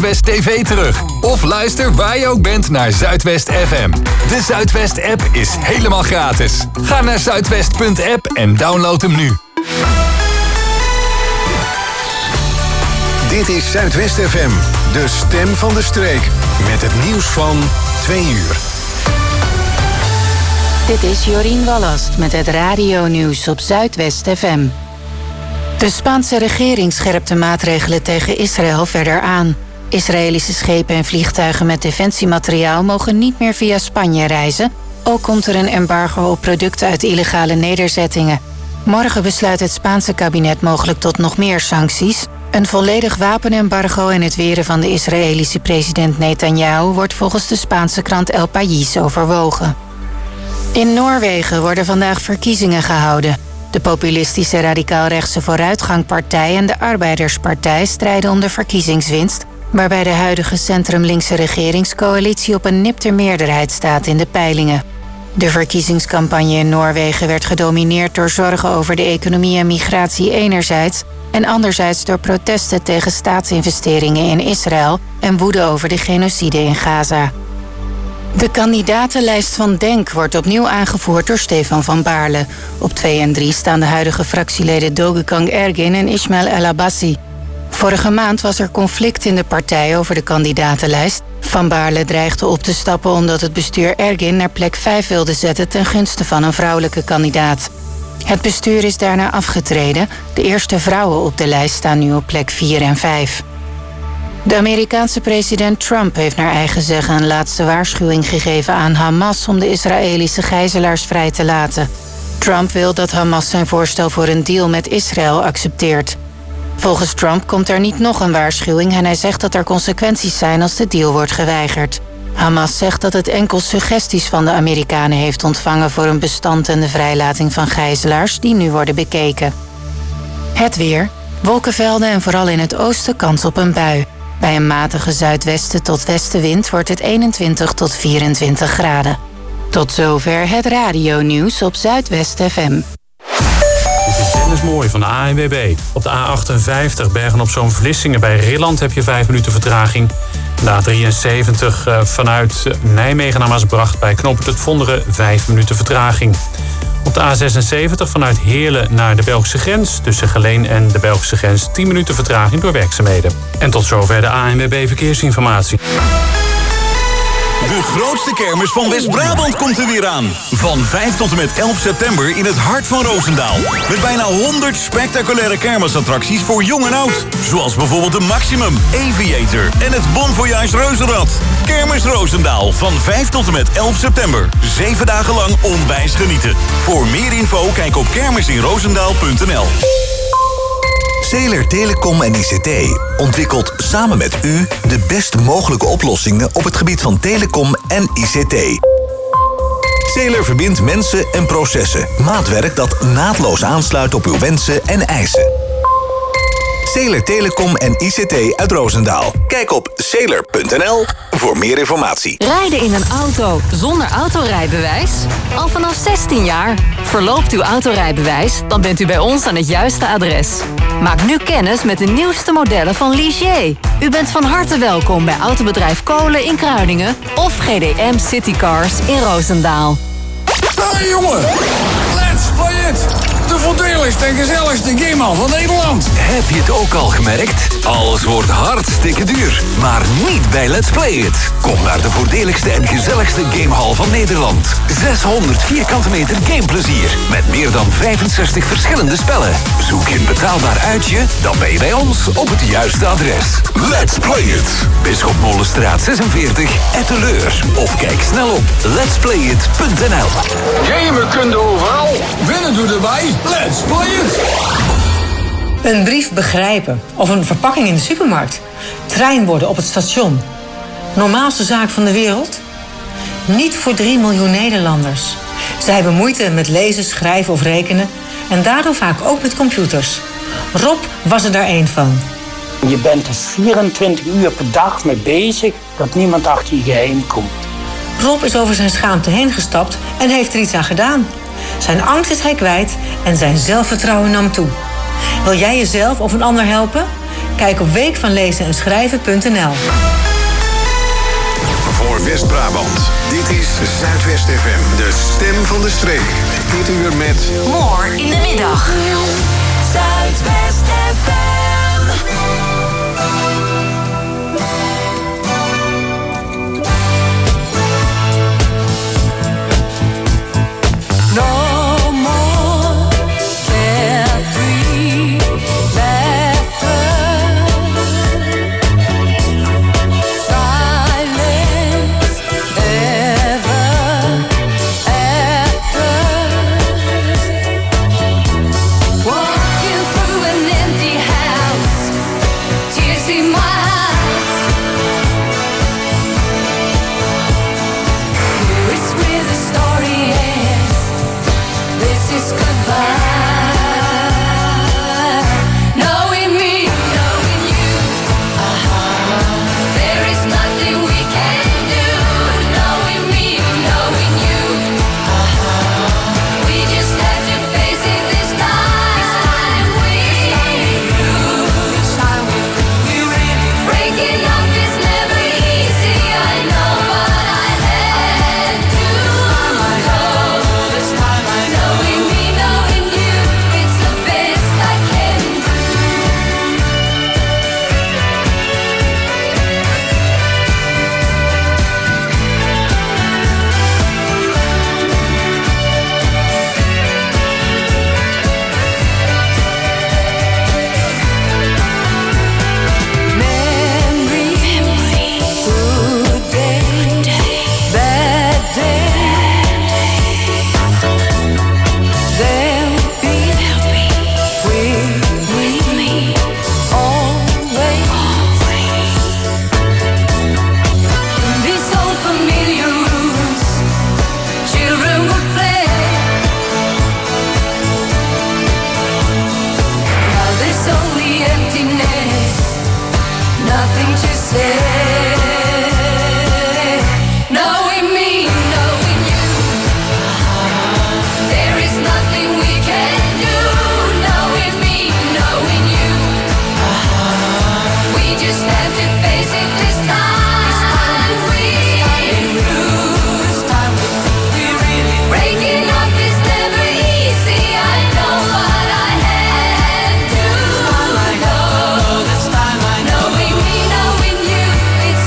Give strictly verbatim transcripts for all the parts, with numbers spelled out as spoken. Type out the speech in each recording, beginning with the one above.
Zuidwest T V terug. Of luister waar je ook bent naar Zuidwest F M. De Zuidwest-app is helemaal gratis. Ga naar zuidwest punt app en download hem nu. Dit is Zuidwest F M, de stem van de streek. Met het nieuws van twee uur. Dit is Jorien Wallast met het radionieuws op Zuidwest F M. De Spaanse regering scherpt de maatregelen tegen Israël verder aan. Israëlische schepen en vliegtuigen met defensiemateriaal mogen niet meer via Spanje reizen. Ook komt er een embargo op producten uit illegale nederzettingen. Morgen besluit het Spaanse kabinet mogelijk tot nog meer sancties. Een volledig wapenembargo en het weren van de Israëlische president Netanyahu wordt volgens de Spaanse krant El País overwogen. In Noorwegen worden vandaag verkiezingen gehouden. De populistische radicaal-rechtse Vooruitgangpartij en de Arbeiderspartij strijden om de verkiezingswinst, waarbij de huidige centrum-linkse regeringscoalitie op een nipte meerderheid staat in de peilingen. De verkiezingscampagne in Noorwegen werd gedomineerd door zorgen over de economie en migratie enerzijds en anderzijds door protesten tegen staatsinvesteringen in Israël en woede over de genocide in Gaza. De kandidatenlijst van DENK wordt opnieuw aangevoerd door Stefan van Baarle. Op twee en drie staan de huidige fractieleden Doğukan Ergin en Ismail El Abbasi. Vorige maand was er conflict in de partij over de kandidatenlijst. Van Baarle dreigde op te stappen omdat het bestuur Ergin naar plek vijf wilde zetten ten gunste van een vrouwelijke kandidaat. Het bestuur is daarna afgetreden. De eerste vrouwen op de lijst staan nu op plek vier en vijf. De Amerikaanse president Trump heeft naar eigen zeggen een laatste waarschuwing gegeven aan Hamas om de Israëlische gijzelaars vrij te laten. Trump wil dat Hamas zijn voorstel voor een deal met Israël accepteert. Volgens Trump komt er niet nog een waarschuwing en hij zegt dat er consequenties zijn als de deal wordt geweigerd. Hamas zegt dat het enkel suggesties van de Amerikanen heeft ontvangen voor een bestand en de vrijlating van gijzelaars die nu worden bekeken. Het weer. Wolkenvelden en vooral in het oosten kans op een bui. Bij een matige zuidwesten tot westenwind wordt het eenentwintig tot vierentwintig graden. Tot zover het radionieuws op Zuidwest F M. Dit is Dennis Mooij van de A N W B. Op de A achtenvijftig Bergen op Zoom Vlissingen bij Rilland heb je vijf minuten vertraging. De A drieënzeventig vanuit Nijmegen naar Maasbracht bij knooppunt Het Vonderen vijf minuten vertraging. Op de A zesenzeventig vanuit Heerlen naar de Belgische grens. Tussen Geleen en de Belgische grens tien minuten vertraging door werkzaamheden. En tot zover de A N W B Verkeersinformatie. De grootste kermis van West-Brabant komt er weer aan. Van vijf tot en met elf september in het hart van Roosendaal. Met bijna honderd spectaculaire kermisattracties voor jong en oud. Zoals bijvoorbeeld de Maximum, Aviator en het Bon Voyage Reuzenrad. Kermis Roosendaal van vijf tot en met elf september. Zeven dagen lang onwijs genieten. Voor meer info kijk op kermisinroosendaal punt n l. Zeeler Telecom en I C T ontwikkelt samen met u de best mogelijke oplossingen op het gebied van telecom en I C T. Zeeler verbindt mensen en processen. Maatwerk dat naadloos aansluit op uw wensen en eisen. Zeeler Telecom en I C T uit Roosendaal. Kijk op zeeler punt n l voor meer informatie. Rijden in een auto zonder autorijbewijs? Al vanaf zestien jaar. Verloopt uw autorijbewijs? Dan bent u bij ons aan het juiste adres. Maak nu kennis met de nieuwste modellen van Ligier. U bent van harte welkom bij autobedrijf Kolen in Kruiningen of G D M Citycars in Roosendaal. Hey jongen, let's play it! De voordeligste en gezelligste gamehal van Nederland. Heb je het ook al gemerkt? Alles wordt hartstikke duur. Maar niet bij Let's Play It. Kom naar de voordeligste en gezelligste gamehal van Nederland. zeshonderd vierkante meter gameplezier. Met meer dan vijfenzestig verschillende spellen. Zoek je een betaalbaar uitje? Dan ben je bij ons op het juiste adres. Let's Play It. Bisschopmolenstraat zesenveertig, Etteleur. Of kijk snel op lets play it punt n l. Gamen kun je overal. Winnen doe erbij. Let's play it! Een brief begrijpen of een verpakking in de supermarkt. Treinborden op het station. Normaalste zaak van de wereld? Niet voor drie miljoen Nederlanders. Zij hebben moeite met lezen, schrijven of rekenen. En daardoor vaak ook met computers. Rob was er daar één van. Je bent er vierentwintig uur per dag mee bezig dat niemand achter je geheim komt. Rob is over zijn schaamte heen gestapt en heeft er iets aan gedaan. Zijn angst is hij kwijt en zijn zelfvertrouwen nam toe. Wil jij jezelf of een ander helpen? Kijk op week van lezen en schrijven punt n l. Voor West-Brabant, dit is Zuidwest F M, de stem van de streek. Dit uur met... More in de middag. Zuidwest F M. No more carefree laughter, silence ever after. Walking through an empty house, tears in my eyes. Here is where the story ends. This is goodbye. Knowing me, knowing you, uh-huh. There is nothing we can do. Knowing me, knowing you, uh-huh. We just have to face it this time. This time we through. This time we we really breaking up is never easy. I know, but I had to go. This time I know. Knowing me, knowing you, it's the best I can do. Memory, good day, bad day. They'll be with me always. In these old familiar rooms, children would play. Now there's only emptiness, nothing to say. Knowing me, knowing you, there is nothing we can do. Knowing me, knowing you, we just have to face it this time. We through. This time we really breaking up is never easy. I know, but I had to go. This time I know. Knowing me, knowing you, it's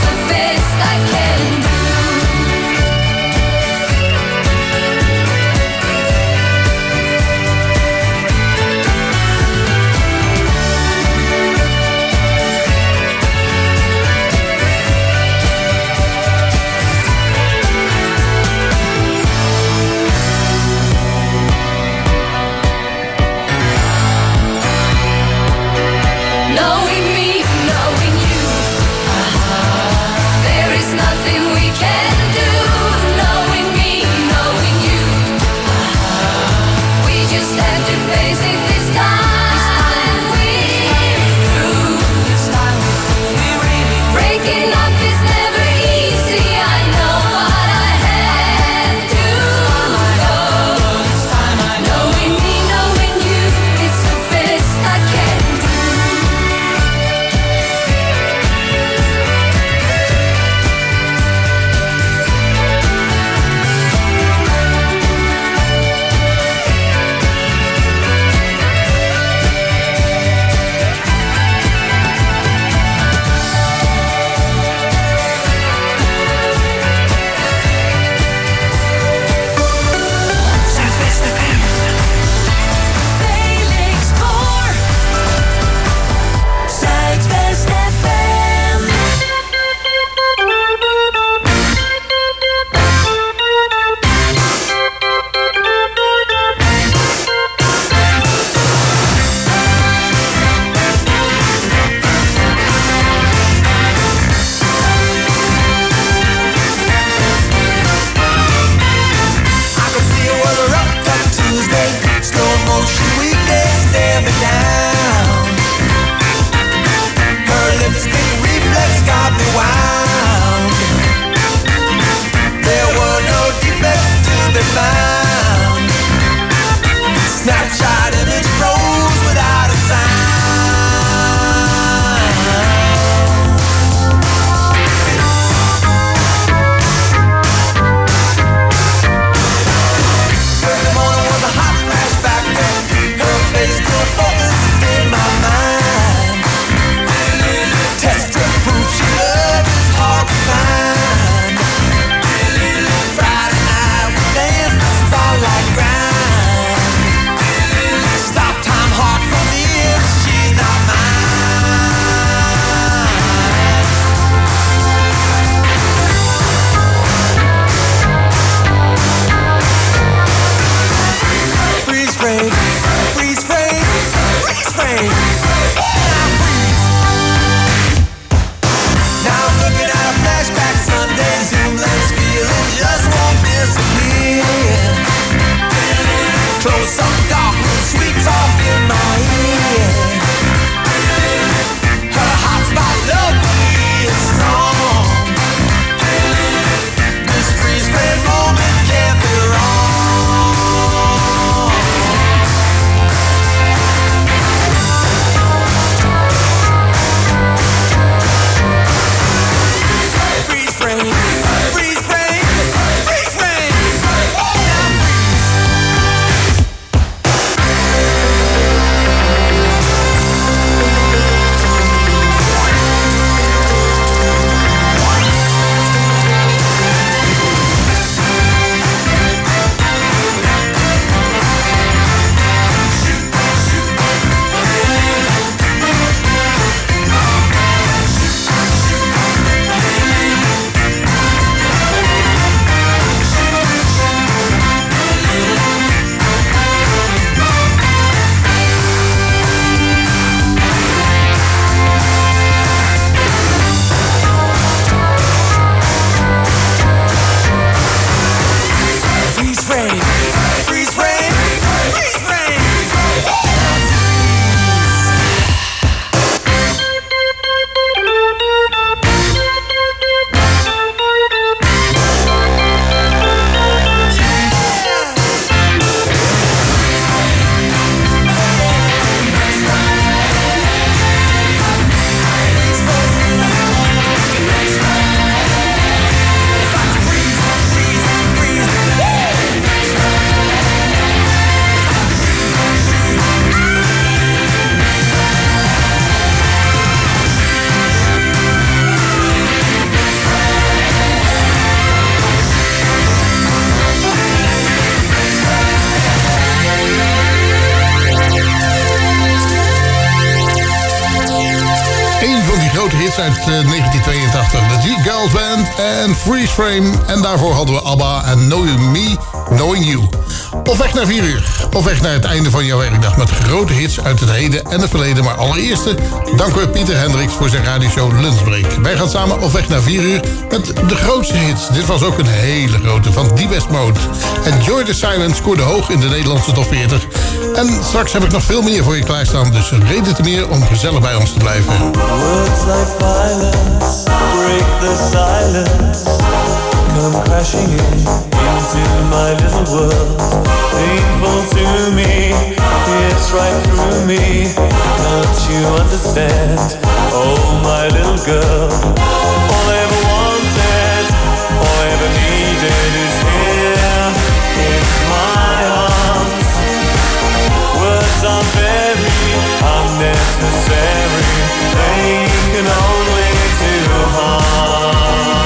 uit uh, negentien tweeëntachtig. De G-Girls Band en Freeze Frame. En daarvoor hadden we ABBA en Knowing Me, Knowing You. Of weg naar vier uur. Of weg naar het einde van jouw werkdag met grote hits uit het heden en het verleden. Maar allereerst danken we Pieter Hendricks voor zijn radioshow Lunchbreak. Wij gaan samen op weg naar vier uur met de grootste hits. Dit was ook een hele grote van Deepest Mode. Enjoy the Silence scoorde hoog in de Nederlandse top veertig. En straks heb ik nog veel meer voor je klaarstaan. Dus reden te meer om gezellig bij ons te blijven. Words like violence break the silence. Come crashing in into my little world. Painful to me, it's right through me. Can't you understand? Oh, my little girl. All I ever wanted, all I ever needed is here in my arms. Words are very unnecessary. They can only do harm.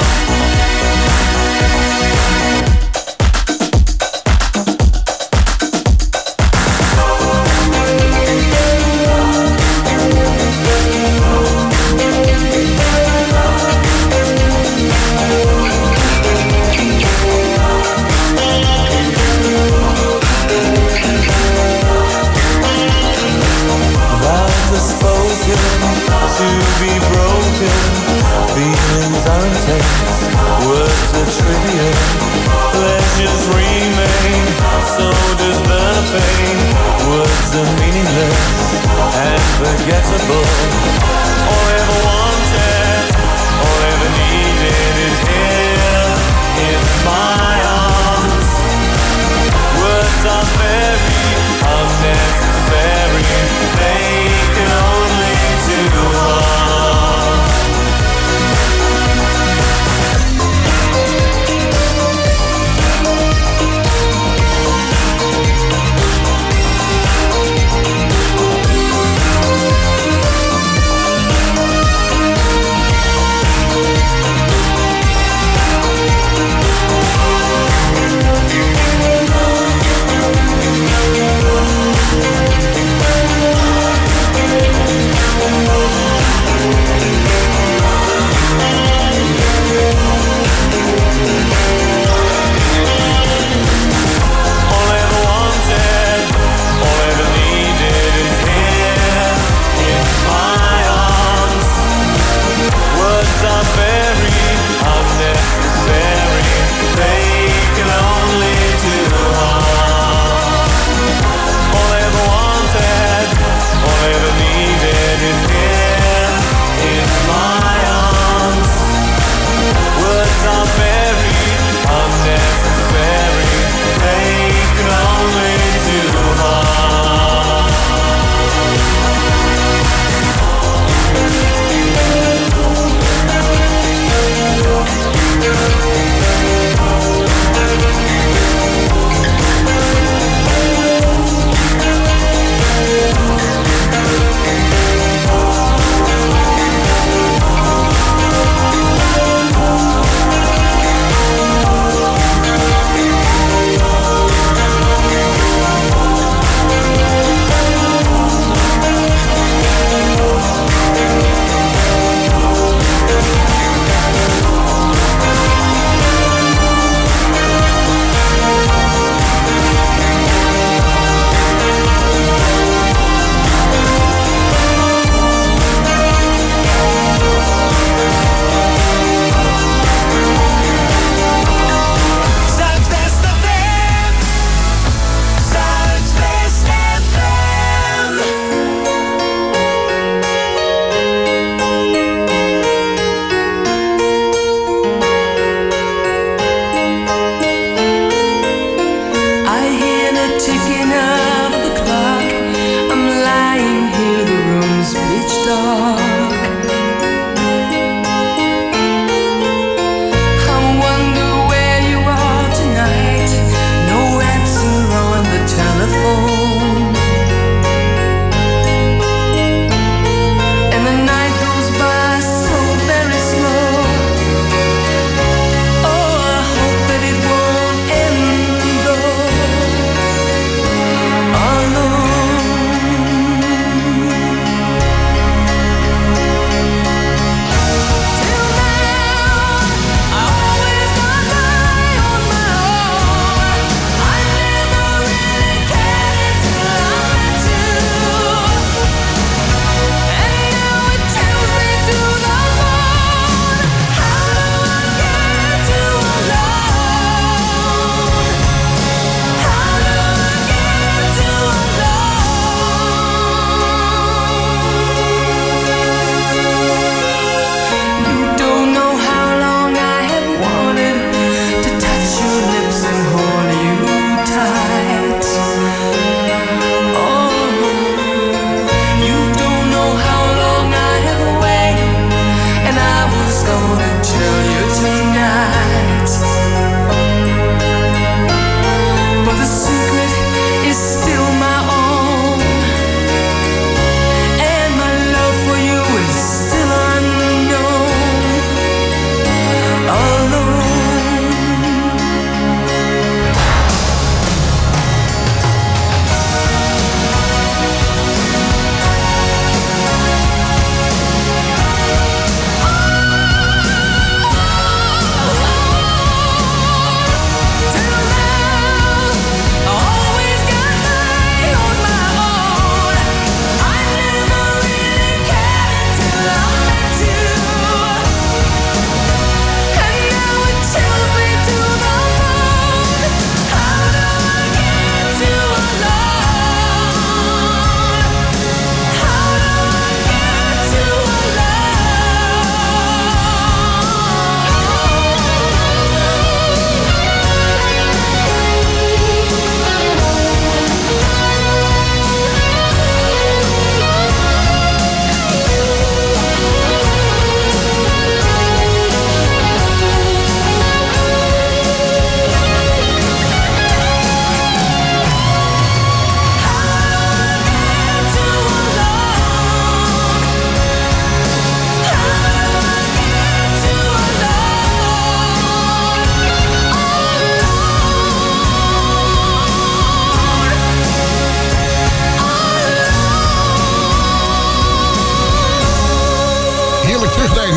To be broken, feelings are intense, words are trivial, pleasures remain, so does the pain. Words are meaningless and forgettable. All I ever wanted, all I ever needed is here in my arms. Words are very unnecessary, they can only do harm.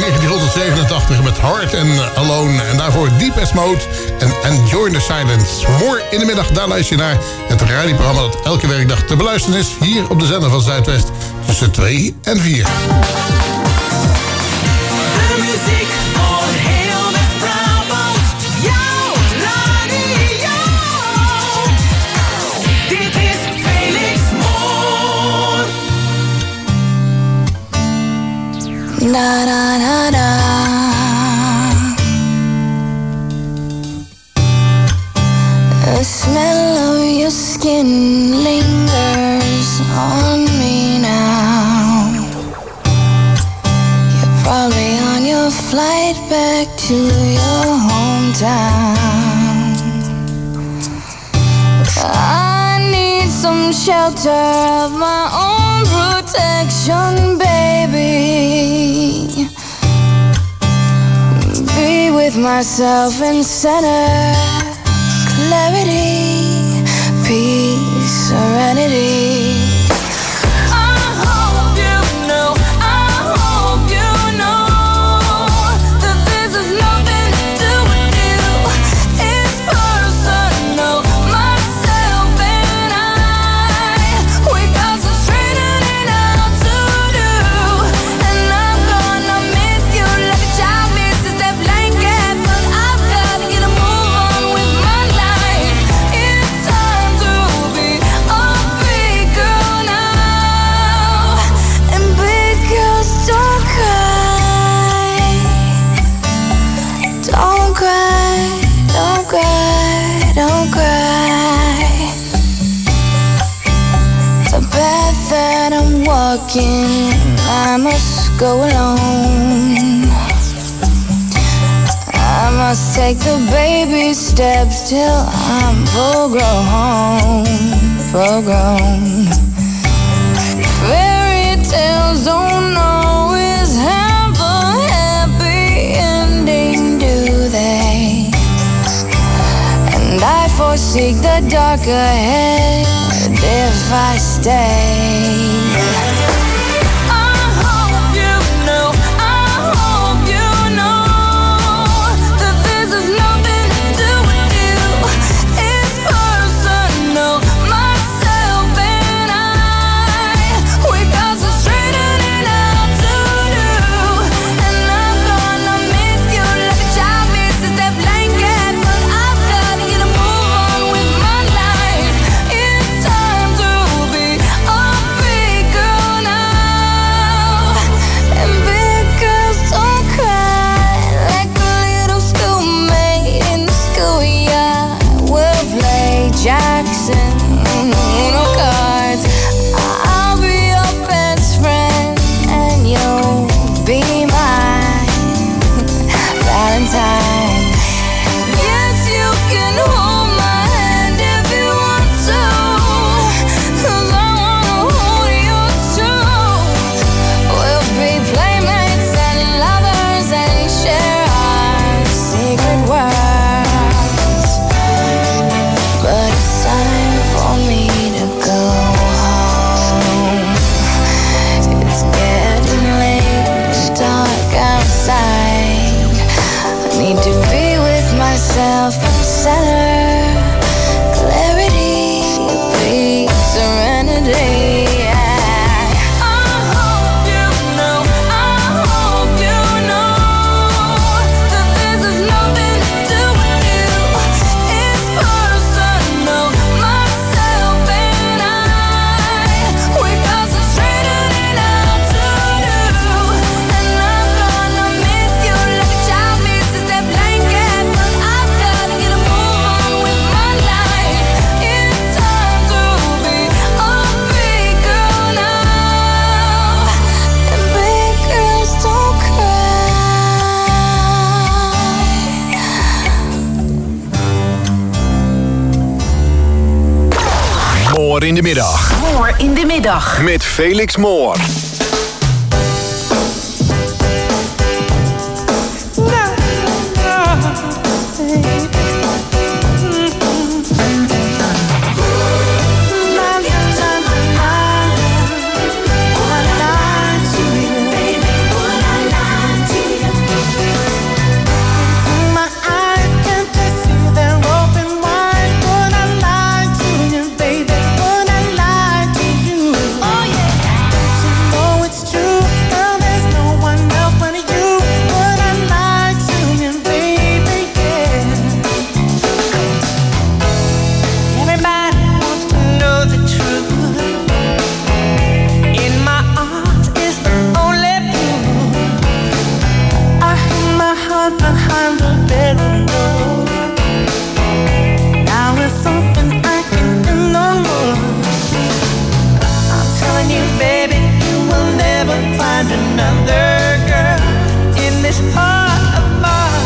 negentienhonderdzevenentachtig met Heart and Alone. En daarvoor Deepest Mode en Enjoy the Silence. More in de middag, daar luister je naar het radioprogramma dat elke werkdag te beluisteren is. Hier op de zender van Zuidwest tussen twee en vier. De muziek voor heel West-Brabant. Jouw radio. Dit is Felix Moor. Da da da da. The smell of your skin lingers on me now. You're probably on your flight back to your hometown. I need some shelter of my own protection, baby. Be with myself and center clarity, peace, serenity. Walking, I must go alone. I must take the baby steps till I'm full grown, full grown. Fairy tales don't always have a happy ending, do they? And I foresee the dark ahead if I stay. Moor in de middag. Moor in de middag. Met Felix Moor. Baby, behind the bedroom door. Now it's something I can't do no more. I'm telling you, baby, you will never find another girl in this heart of mine.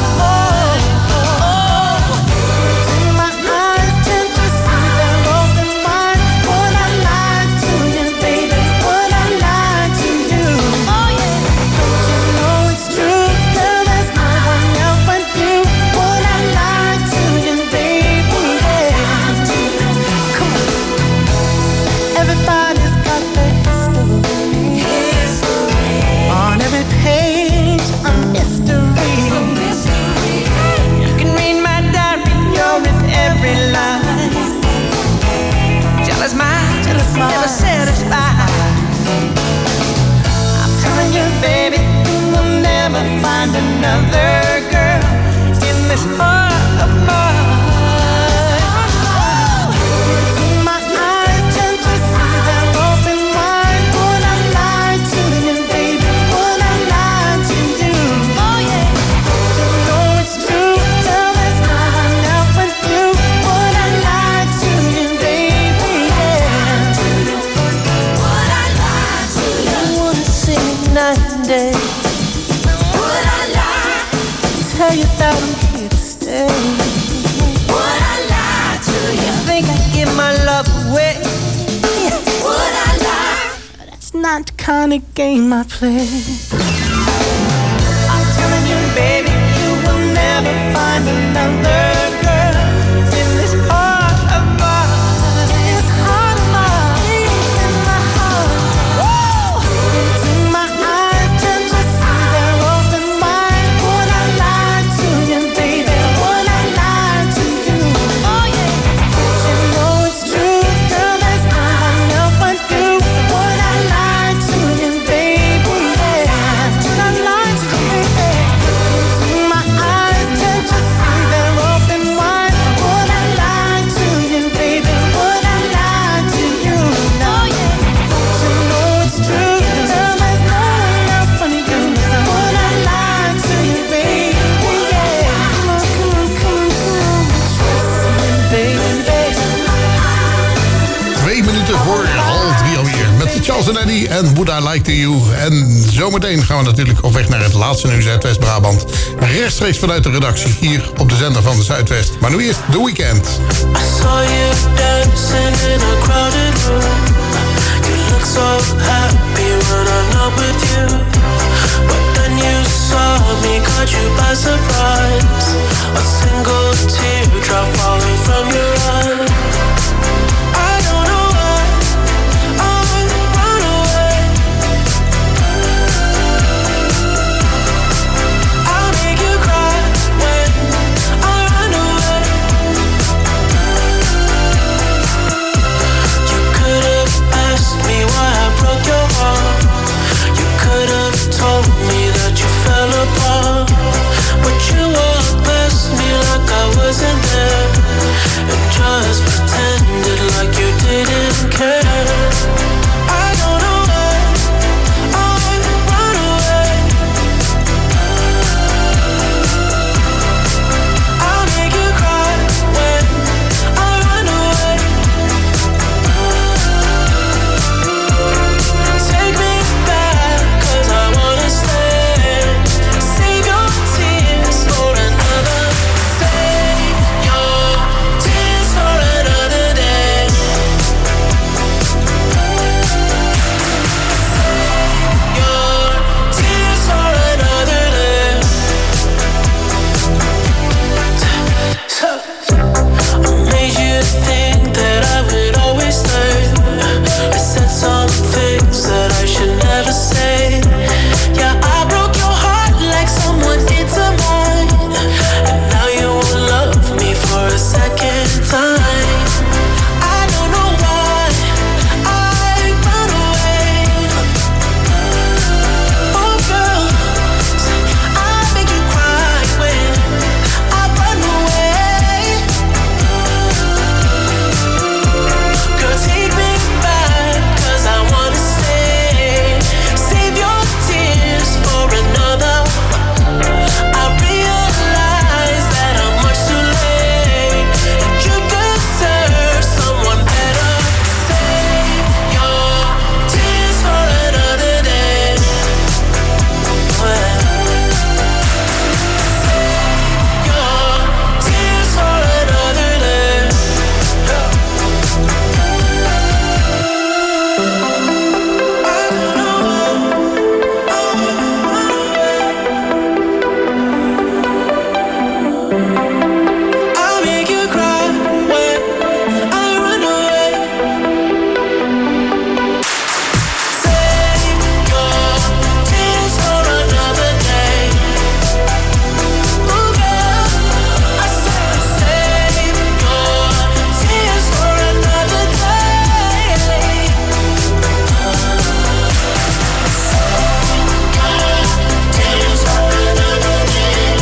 My eyes tend to see their open wide. Would I lie to you, baby? Would I lie to you? Oh yeah. Don't you know it's true? Girl, there's no one else but you. Would I lie to you, baby? Yeah. Come on. Everybody's got their history. On every page, a mystery. You can read my diary, you're in every line. Jealous mind, jealous mind, never satisfied. I'm telling you, baby, you will never find another girl in this heart of mine. My eyes tend to see their open wide. Would I lie to you, baby? Would I lie to you? Oh yeah. You know it's true. Girl, there's no one else but you. Would I lie to you, baby? Yeah. Would I lie to you? I wanna sing it night and day. Would I lie? Tell you that I'm here to stay. Would I lie to you? Think I give my love away? Would I lie? That's not the kind of game I play. I'm telling you, baby, you will never find another girl in this heart of mine. This heart of mine, in my heart. Woo! My eyes tend to see their open wide. Would I lie to you, baby? Would I lie to you? Oh yeah. You know it's true, girl. There's no one else but you. Would I lie to you, baby? Yeah. Would I lie to you, baby? My eyes tend to see their open wide. Would I lie to you, baby? Would I lie to you? Oh yeah. You know it's true, girl. There's no one else but you. Would I lie to you, baby? Yeah. Come on, come on, come on, come on. Trust me, baby. Twee minuten voor half drie alweer. Met Charles en Eddie en Would I Like To You. En zometeen gaan we natuurlijk op weg naar het laatste nieuws uit West-Brabant. Rechtstreeks vanuit de redactie hier op de zender van de Zuidwest. Maar nu eerst The Weeknd. I saw you dancing in a crowded room. You look so happy when I'm not with you. But then you saw me, caught you by surprise. A single teardrop falling from your eye. I don't know why I run away. I'll make you cry when I run away. You could have asked me why I broke your heart. You could have told me that you fell apart. But you I'll make you cry when I run away. Save your tears for another day. Ooh, girl, I said save your tears for another day. Tears for another day.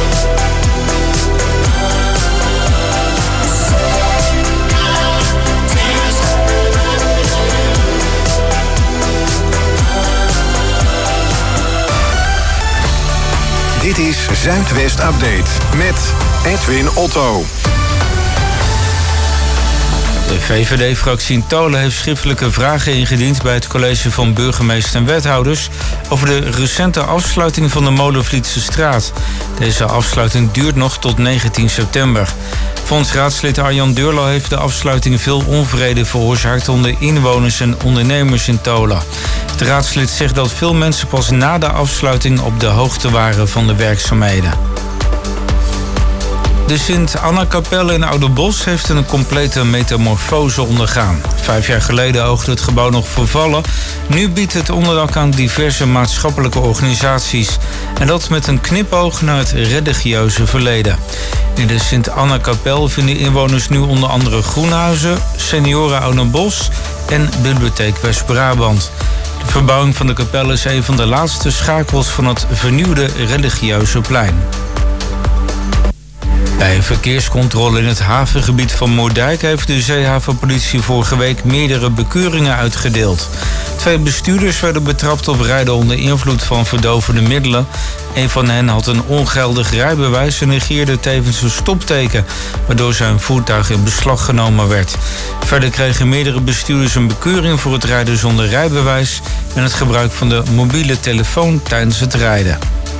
Tears for another day. Dit is Zuidwest Update met Edwin Otto. De V V D-fractie in Tolen heeft schriftelijke vragen ingediend bij het college van burgemeester en wethouders over de recente afsluiting van de Molenvlietse straat. Deze afsluiting duurt nog tot negentien september. Volgens raadslid Arjan Deurlo heeft de afsluiting veel onvrede veroorzaakt onder inwoners en ondernemers in Tolen. De raadslid zegt dat veel mensen pas na de afsluiting op de hoogte waren van de werkzaamheden. De Sint-Anna-kapel in Ouderbos heeft een complete metamorfose ondergaan. Vijf jaar geleden oogde het gebouw nog vervallen. Nu biedt het onderdak aan diverse maatschappelijke organisaties. En dat met een knipoog naar het religieuze verleden. In de Sint-Anna-kapel vinden inwoners nu onder andere groenhuizen, senioren Ouderbos en Bibliotheek West-Brabant. De verbouwing van de kapel is een van de laatste schakels van het vernieuwde religieuze plein. Bij een verkeerscontrole in het havengebied van Moerdijk heeft de zeehavenpolitie vorige week meerdere bekeuringen uitgedeeld. Twee bestuurders werden betrapt op rijden onder invloed van verdovende middelen. Een van hen had een ongeldig rijbewijs en negeerde tevens een stopteken, waardoor zijn voertuig in beslag genomen werd. Verder kregen meerdere bestuurders een bekeuring voor het rijden zonder rijbewijs en het gebruik van de mobiele telefoon tijdens het rijden.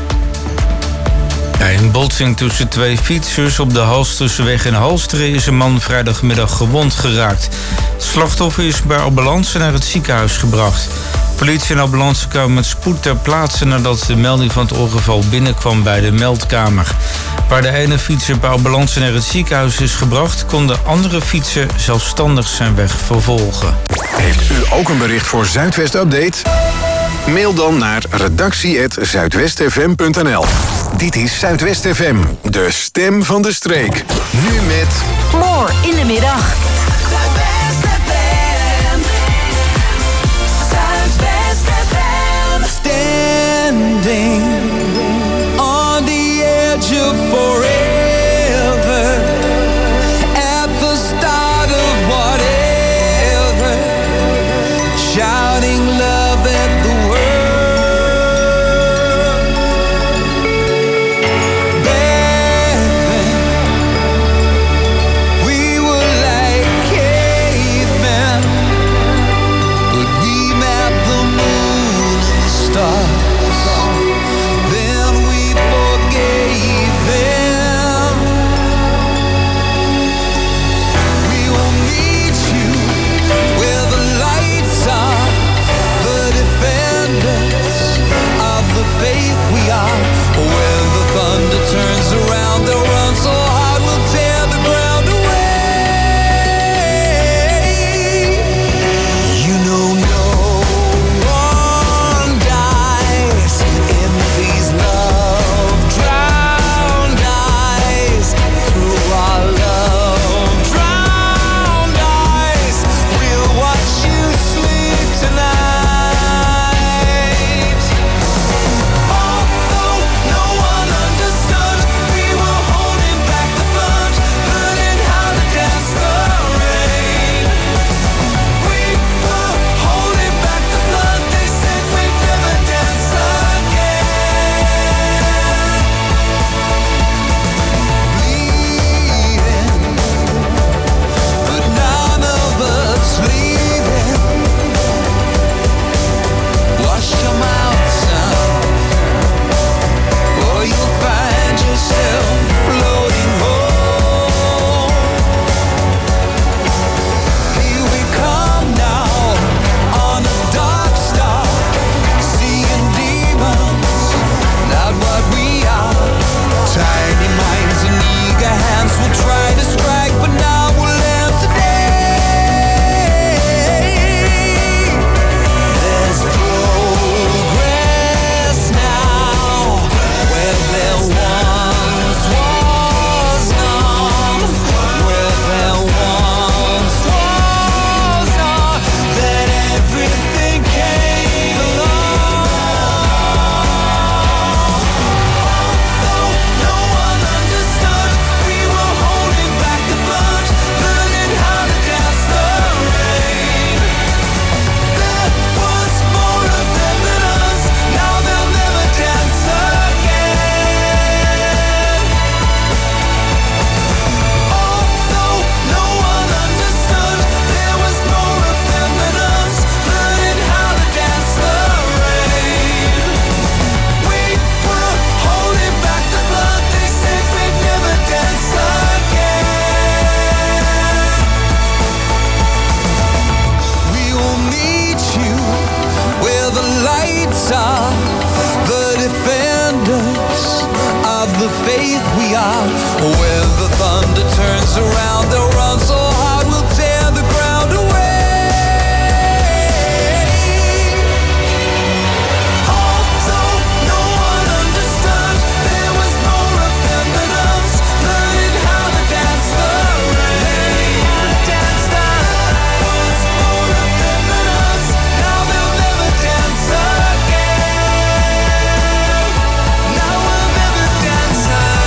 Bij een botsing tussen twee fietsers op de Halsterseweg in Halsteren is een man vrijdagmiddag gewond geraakt. Het slachtoffer is bij ambulance naar het ziekenhuis gebracht. Politie en ambulance kwamen met spoed ter plaatse nadat de melding van het ongeval binnenkwam bij de meldkamer. Waar de ene fietser bij ambulance naar het ziekenhuis is gebracht, kon de andere fietser zelfstandig zijn weg vervolgen. Heeft u ook een bericht voor Zuidwest Update? Mail dan naar redactie apenstaartje zuidwestfm punt n l. Dit is Zuidwest F M, de stem van de streek. Nu met... More in de middag. Zuidwest F M. Zuidwest F M. Standing on the edge of forever, at the start of whatever, shouting love at the world. Back then, we were like we are. When the thunder turns around, they'll run so hard we'll tear the ground away. Although no one understood, there was more of them than us, learning how to dance the rain. Dance the rain. Was more of them than us, now they'll never dance again. Now we'll never dance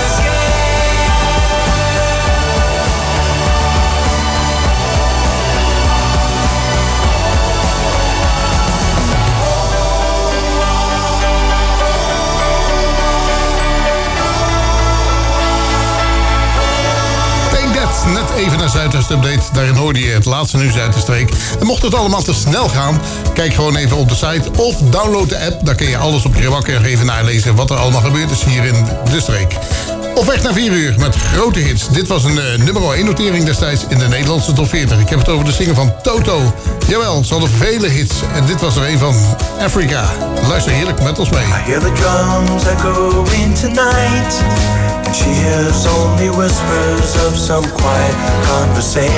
Take That, net even naar Zuidwest Update. Daarin hoorde je het laatste nieuws uit de streek. En mocht het allemaal te snel gaan, kijk gewoon even op de site of download de app. Daar kun je alles op je gemak even nalezen wat er allemaal gebeurd is hier in de streek. Op weg naar vier uur met grote hits. Dit was een uh, nummer één notering destijds in de Nederlandse top veertig. Ik heb het over de single van Toto. Jawel, ze hadden vele hits. En dit was er een van Africa. Luister heerlijk met ons mee. I hear the drums echoing tonight, and she hears only whispers of some quiet conversation.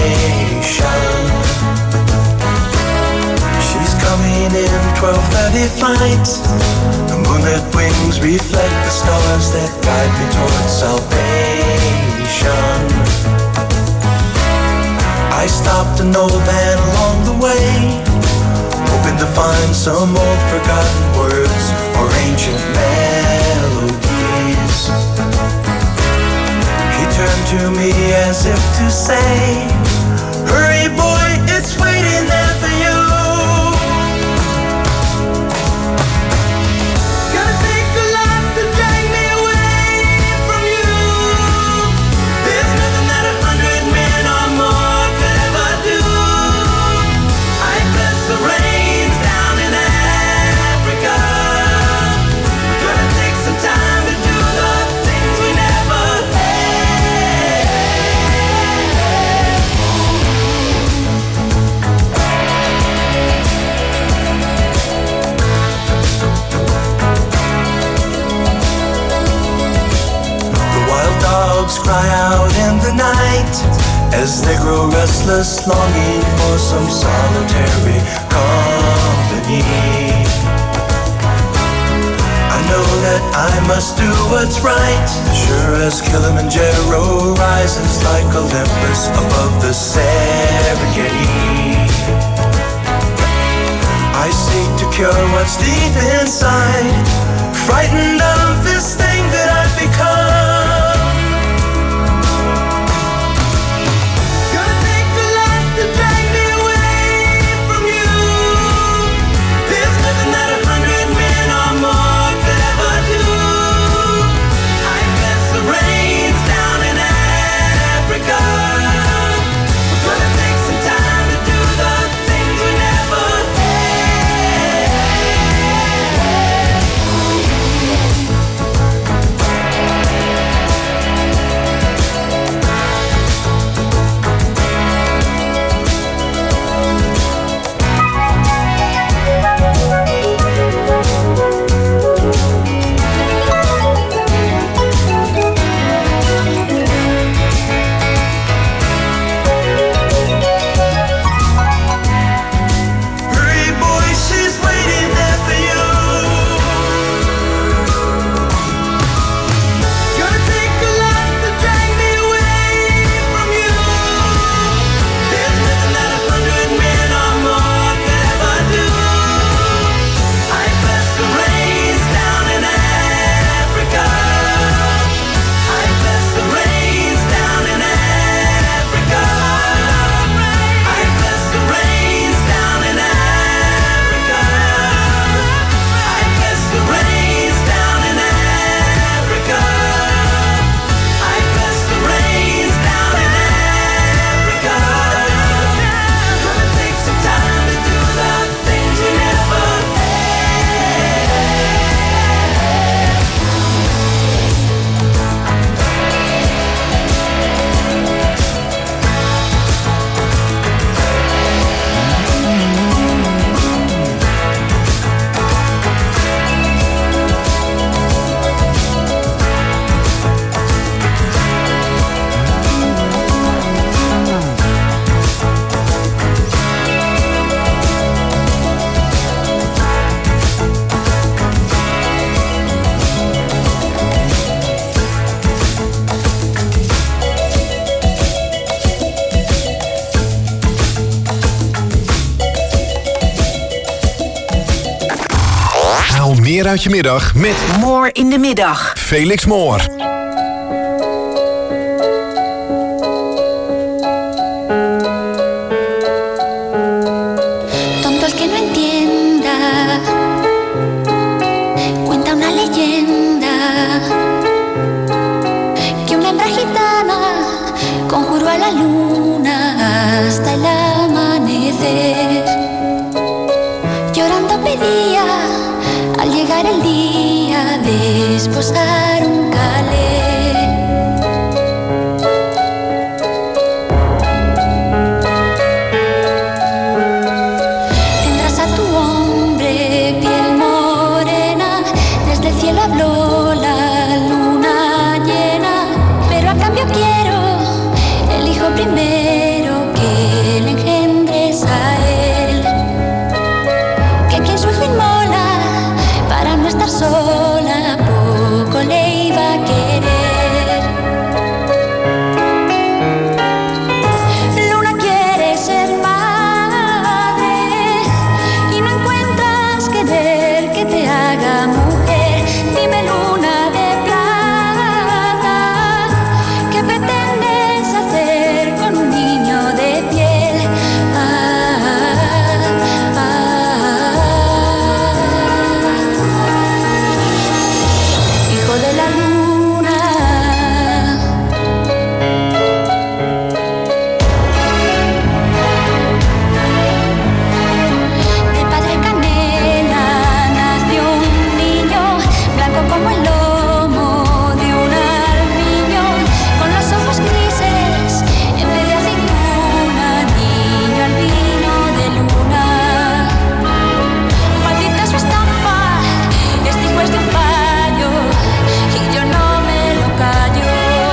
She's coming in twelve thirty flight. The moonlit wings reflect the stars that guide me towards salvation. I stopped an old man along the way, hoping to find some old forgotten words or ancient melodies. He turned to me as if to say, hurry boy, it's waiting there for you. Gonna take a lot to drag me away from you. There's nothing that a hundred men or more could ever do. I bless the rains down in Africa. Gonna take some time to do the things we never had. The wild dogs cry out in the night as they grow restless, longing for some solitary company. I know that I must do what's right, sure as Kilimanjaro rises like Olympus above the Serengeti. I seek to cure what's deep inside, frightened of this thing that I've become. Gonna take a lot to drag me away from you. There's nothing that a hundred men or more could ever do. I bless the rains down in Africa. We're gonna take some time to do the things we never had. meer uit je middag met Moor in de middag. Felix Moor. Tonto el que no entienda, cuenta una leyenda, que una hembra gitana conjuró a la luna hasta el amanecer. Llorando pedía al llegar el día de esposar un calé. Tendrás a tu hombre piel morena, desde el cielo habló la luna llena, pero a cambio quiero el hijo primero que le engendres a él, que quien su hijo inmola para no estar sola poco le iba a querer. Luna quiere ser madre y no encuentras querer que te haga mujer. Dime, luna de plata, ¿qué pretendes hacer con un niño de piel? Ah, ah, hijo de la luna. De padre canela nació un niño, blanco como el lomo de un armiño, con los ojos grises en vez de aceituna, niño albino de luna. Maldita su estampa, este hijo es de un payo y yo no me lo callo.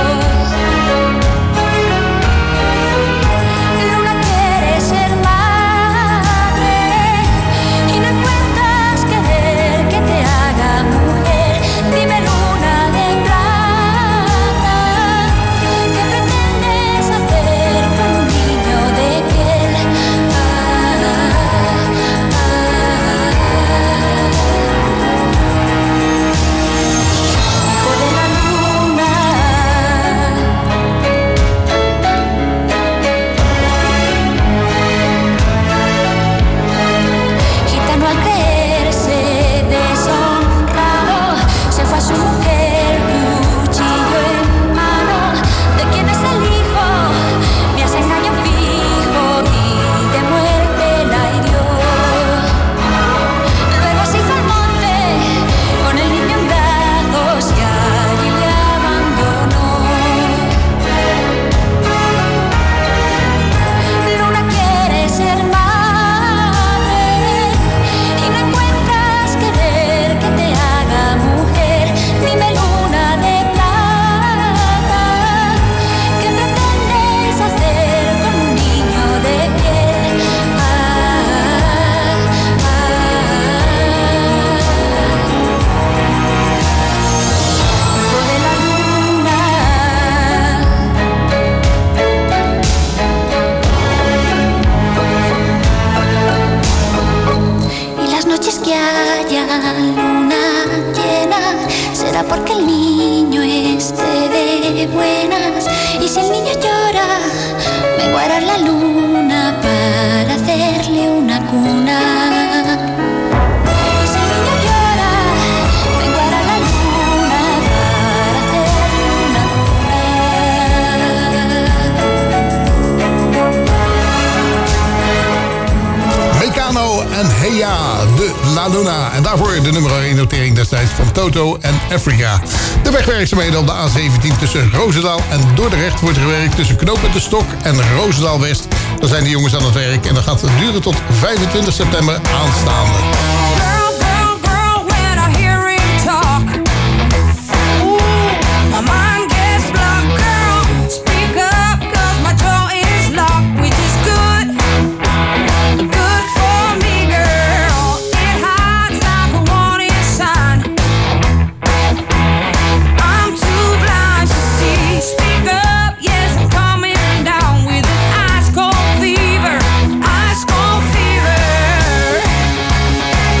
Luna quiere ser madre y no encuentras querer que te haga mujer. Dime, luna de plata, ¿qué pretendes hacer con un niño de piel? Ah, hijo de la luna. Gitano al creerse deshonrado se fue a su mujer, cuchillo en mano. ¿De quién es el hijo? Me hace engaño fijo y de muerte la hirió. Luego se hizo al monte con el niño en brazos y allí le abandonó. Luna quiere ser madre y no encuentras querer que te haga mujer. Dime, luna de plata, ¿qué pretendes hacer con un niño de piel? Ah, hijo de la luna. Y las noches que haya luna llena será porque el niño esté de buenas. Y si el niño llora, vengo a arar la luna para hacerle una cuna. Y si el niño llora, vengo a arar la luna para hacerle una Meccano en Heya de La Luna. En daarvoor de nummer één notering destijds van Toto en Afrika. De wegwerkzaamheden op de A zeventien tussen Roosendaal en Dordrecht wordt gewerkt tussen Knooppunt de Stok en Roosendaal West. Daar zijn de jongens aan het werk en dat gaat duren tot vijfentwintig september aanstaande. Girl, girl, girl, when I hear him talk, ooh, my mind gets blocked. Girl, speak up, 'cause my jaw is locked, which is good, good for me, girl. It hides like a warning sign. I'm too blind to see. Speak up, yes, I'm coming down with an ice cold fever, ice cold fever.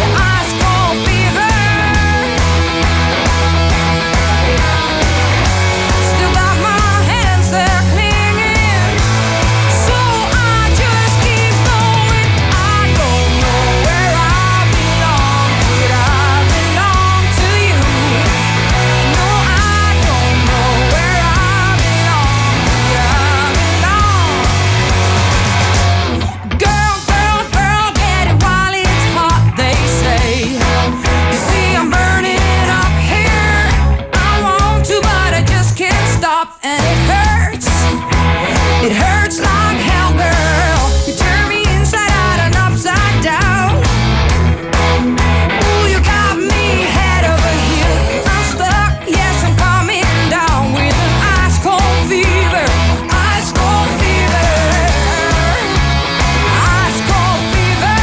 stop and it hurts. It hurts like hell, girl. You turn me inside out and upside down. Ooh, you got me head over heels. I'm stuck, yes, I'm coming down with an ice cold fever. Ice cold fever. Ice cold fever.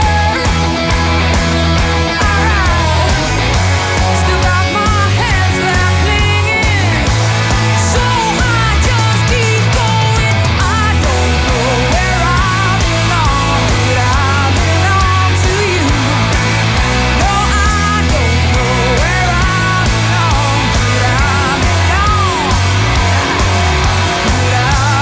Alright. Still got my hands that clinging. So I just keep going. I don't know where I belong, but I belong to you. No, I don't know where I belong, but I belong. But I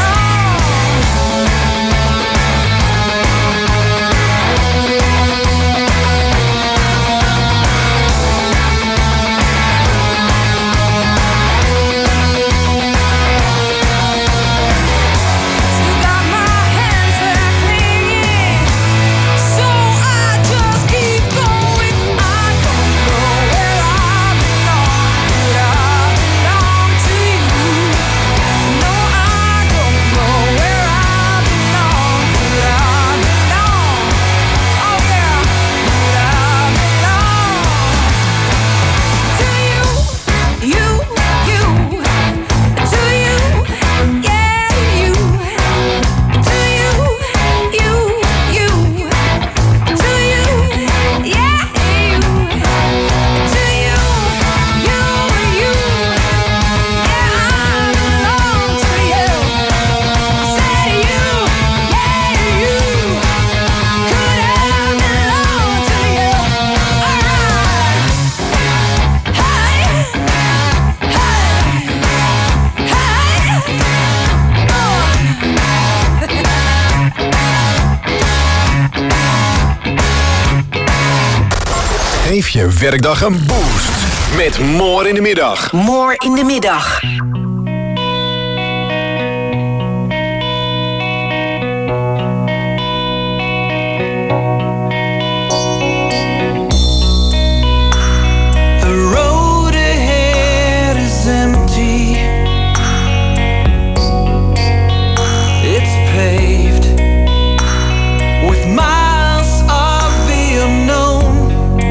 still got my hands that are clinging. So I just keep going. I don't know where I belong, but I belong to you. No, I don't know where I belong, but I belong. Oh yeah, but I belong to you, you, you, to you, yeah, you, to you, you, you, to you, yeah, you, to you, you, you, yeah, I belong to you. Say you, yeah, you, could I belong to you? Alright, hey, Geef je werkdag een boost met More in de Middag. More in de middag. The road ahead is empty. It's paved with miles of the unknown.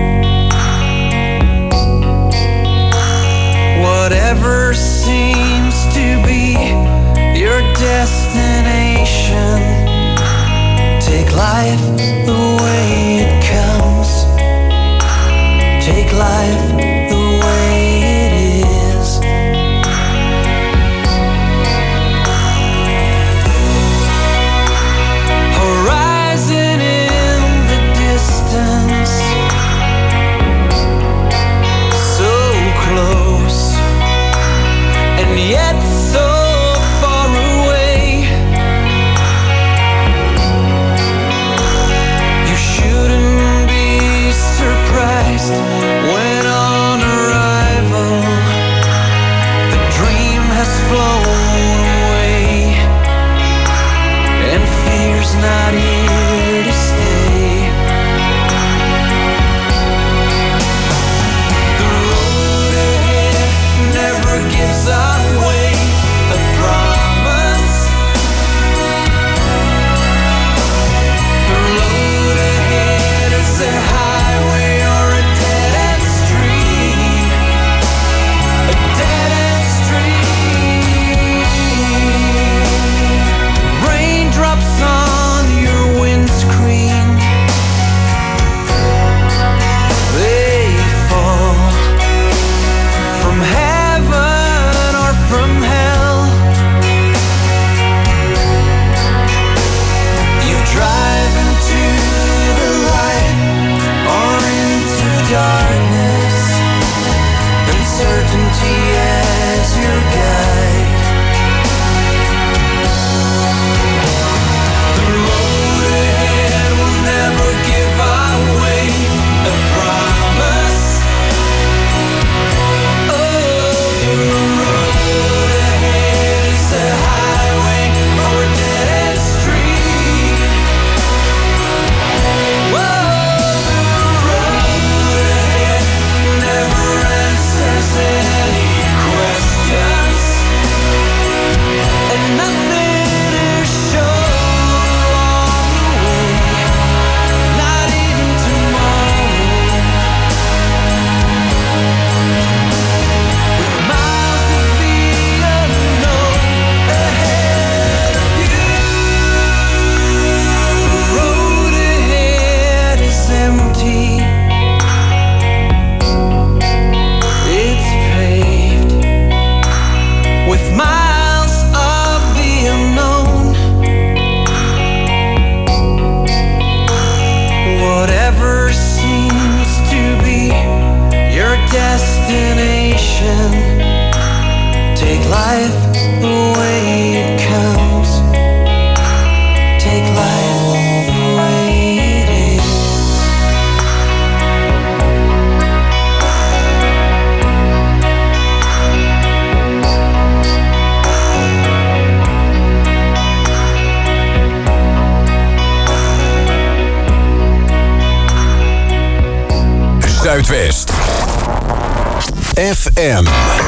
Whatever seems to be your destination, take life the way it comes. Take life the way it is. Horizon in the distance, so close and yet so far away. You shouldn't be surprised when on arrival the dream has flown away and fear's not here to stay. The road ahead never gives away a promise. The road ahead is a highway or a dead-end street. A dead-end street. Raindrops on your life the way it comes. Take life the way it is. Zuidwest F M.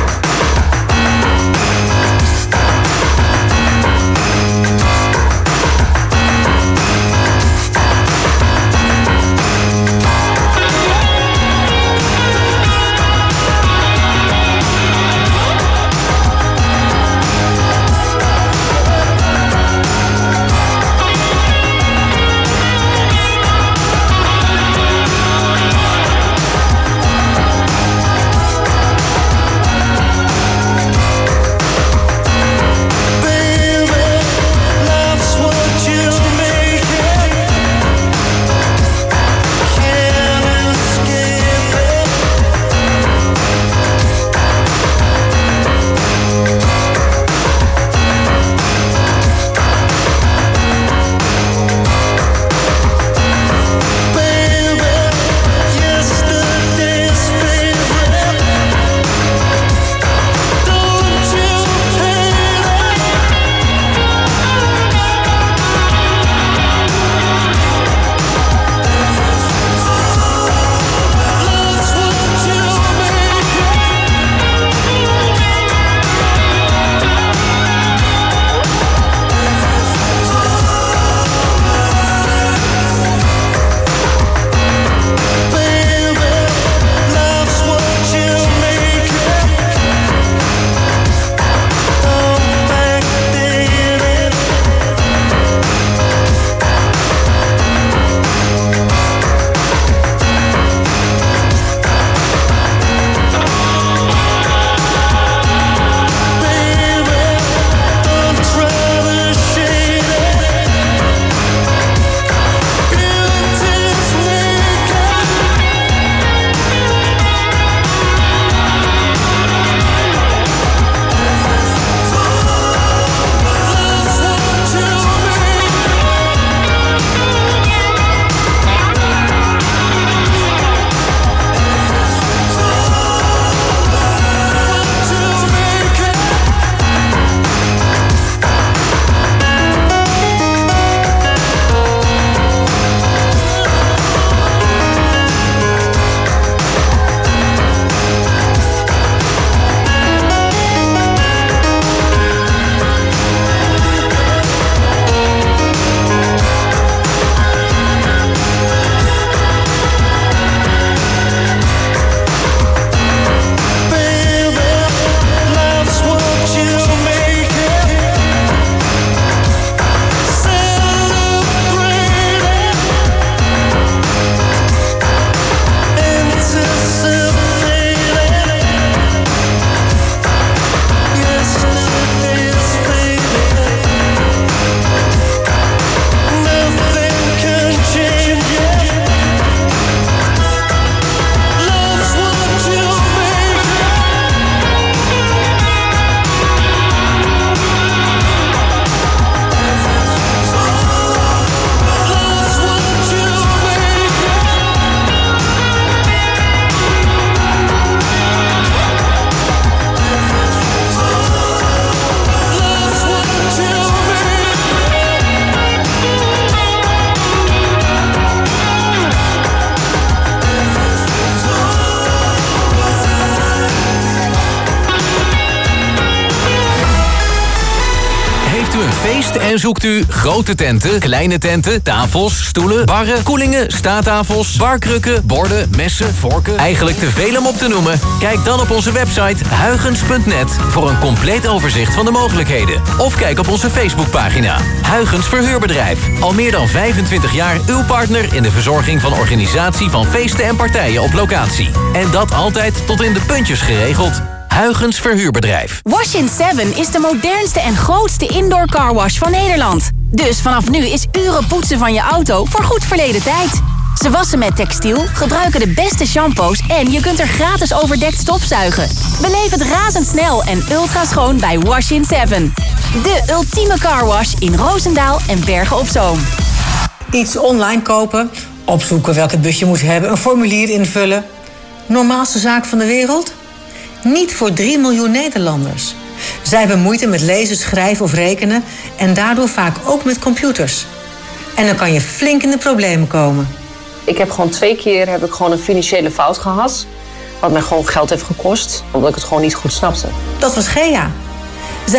En zoekt u grote tenten, kleine tenten, tafels, stoelen, barren, koelingen, staattafels, barkrukken, borden, messen, vorken. Eigenlijk te veel om op te noemen. Kijk dan op onze website huygens punt net voor een compleet overzicht van de mogelijkheden. Of kijk op onze Facebookpagina. Huygens Verhuurbedrijf. Al meer dan vijfentwintig jaar uw partner in de verzorging van organisatie van feesten en partijen op locatie. En dat altijd tot in de puntjes geregeld. Huygens Verhuurbedrijf. Wash in seven is de modernste en grootste indoor carwash van Nederland. Dus vanaf nu is uren poetsen van je auto voor goed verleden tijd. Ze wassen met textiel, gebruiken de beste shampoos en je kunt er gratis overdekt stofzuigen. Beleef het razendsnel en ultra schoon bij Wash in seven. De ultieme carwash in Roosendaal en Bergen op Zoom. Iets online kopen, opzoeken welk bus je moet hebben, een formulier invullen. Normaalste zaak van de wereld? Niet voor drie miljoen Nederlanders. Zij hebben moeite met lezen, schrijven of rekenen en daardoor vaak ook met computers. En dan kan je flink in de problemen komen. Ik heb gewoon twee keer heb ik gewoon een financiële fout gehad. Wat mij gewoon geld heeft gekost, omdat ik het gewoon niet goed snapte. Dat was Gea.